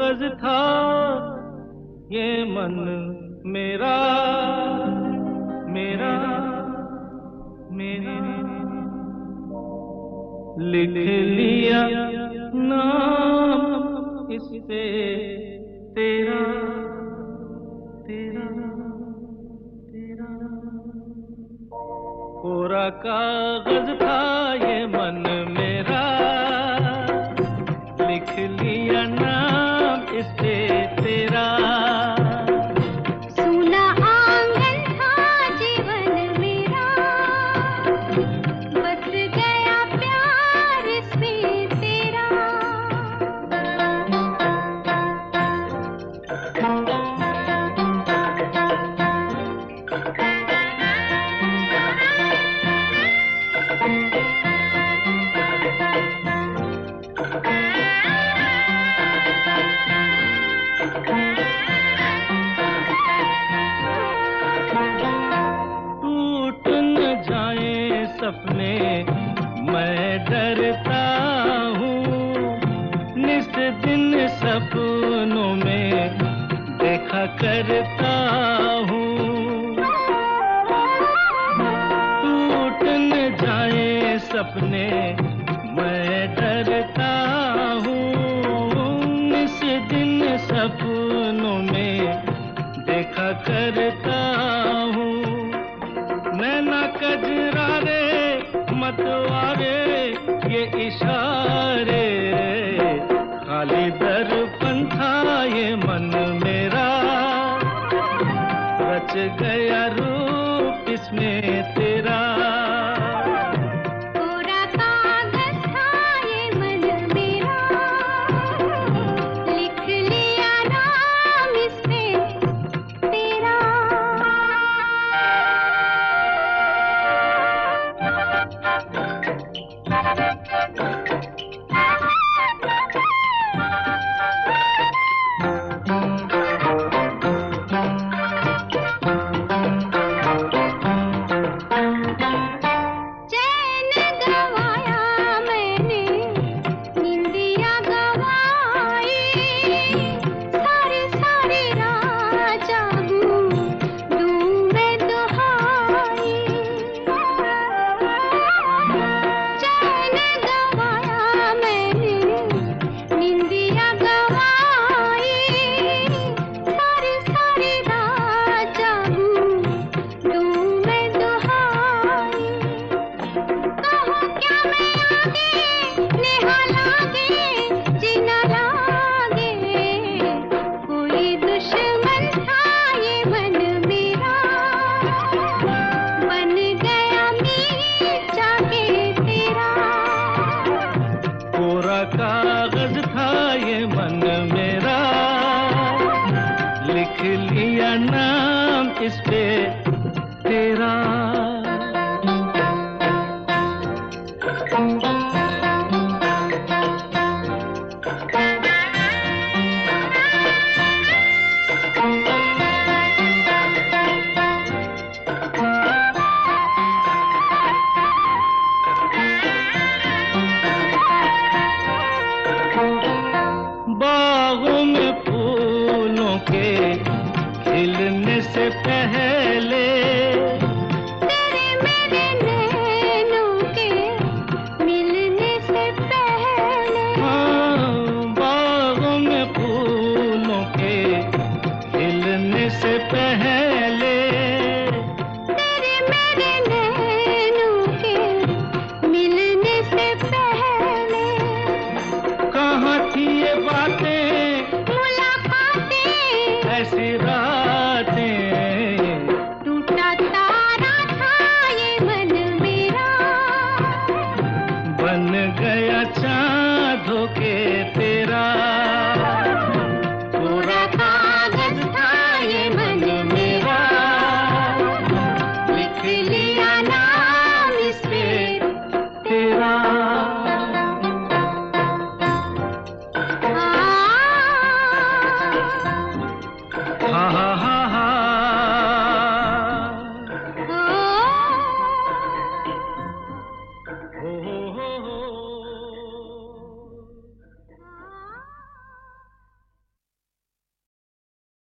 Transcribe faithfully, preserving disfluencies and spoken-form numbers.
कागज था ये मन मेरा मेरा मेरा, लिख लिया नाम इस पे तेरा तेरा तेरा। कोरा कागज था ये मन मेरा, लिख लिया नाम इस पे तेरा। सूना आंगन था जीवन मेरा, बस गया प्यार इसमें तेरा। टूट न जाए सपने मैं डरता हूँ, निस दिन सपनों में देखा करता हूँ। टूट न जाए सपने मैं डरता हूँ, निस दिन सपनों में देखा करता हूँ। नैना कजरारे मतवारे ये इशारे खाली